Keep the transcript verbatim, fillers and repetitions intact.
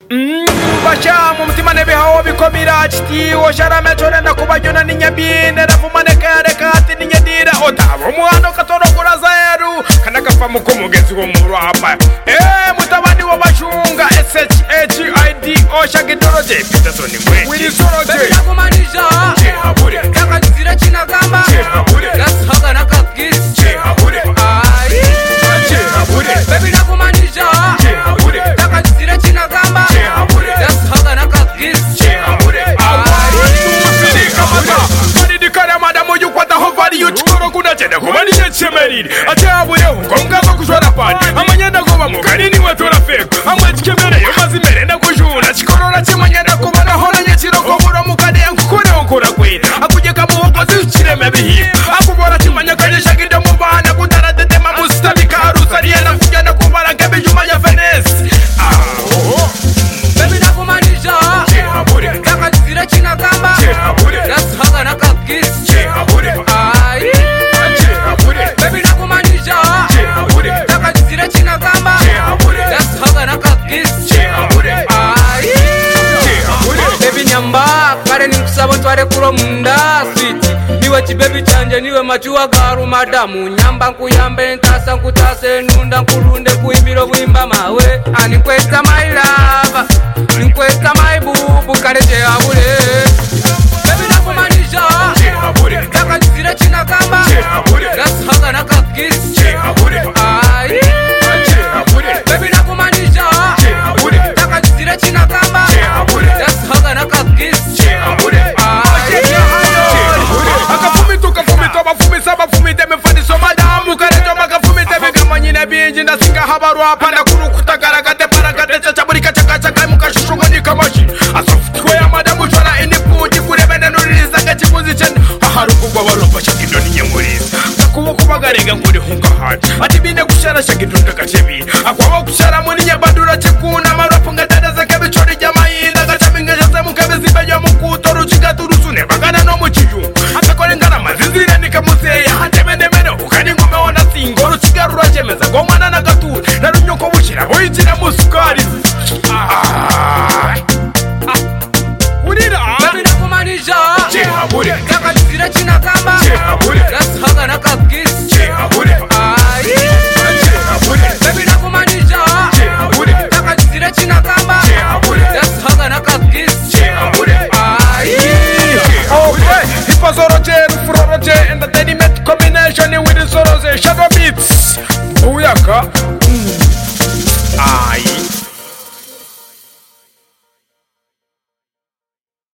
Bashamu mutima nebihawo bikomira kiti osharame chorenda kubajuna ninyabine ravumane kare kati ninyadira otabo mwana katoro kuraza eru kana kafa mukumugezi wo murapa eh mutabani wa bashunga S H H I D oshagidoro je Peterson ngwe wiri soro je nakumanisha je habure nakazira chinagamba je habure nasaka nakakis je habure ai je habure baby nakumanisha je habure nakazira chinagamba je habure nasaka nakakis je habure awari kamata bari dikara madamu yukwata hovari yuchoro kuna chenda kubani chemeriri atabure ngonga kushora pani amanyenda goba mugari ni watora feko amwetikemere yomazimere ndakujuna chikorora chimanyenda kubana hona nyechiro kobura mukade nkure okura kwita akuje kamuhokozi uchireme bihi akubora chimanya kanye shagida mubana kudara dede mamustabika arusari yana fujana kubara kebe jumanya Venice ah baby nakumanisha je habure nakazira chinagamba je habure nasaka nakakis je habure ai je habure baby nakumanisha je habure nakazira chinagamba je habure nasaka nakakis je habure ai je habure baby nyamba kare nikusaba tware kuro munda sweet niwe chibebi chanje niwe machuwa garu madamu nyamba nkuyambe ntasa nkutase nunda nkurunde kuimbiro buimba mawe ani kwesta my love ni kwesta my boo kare je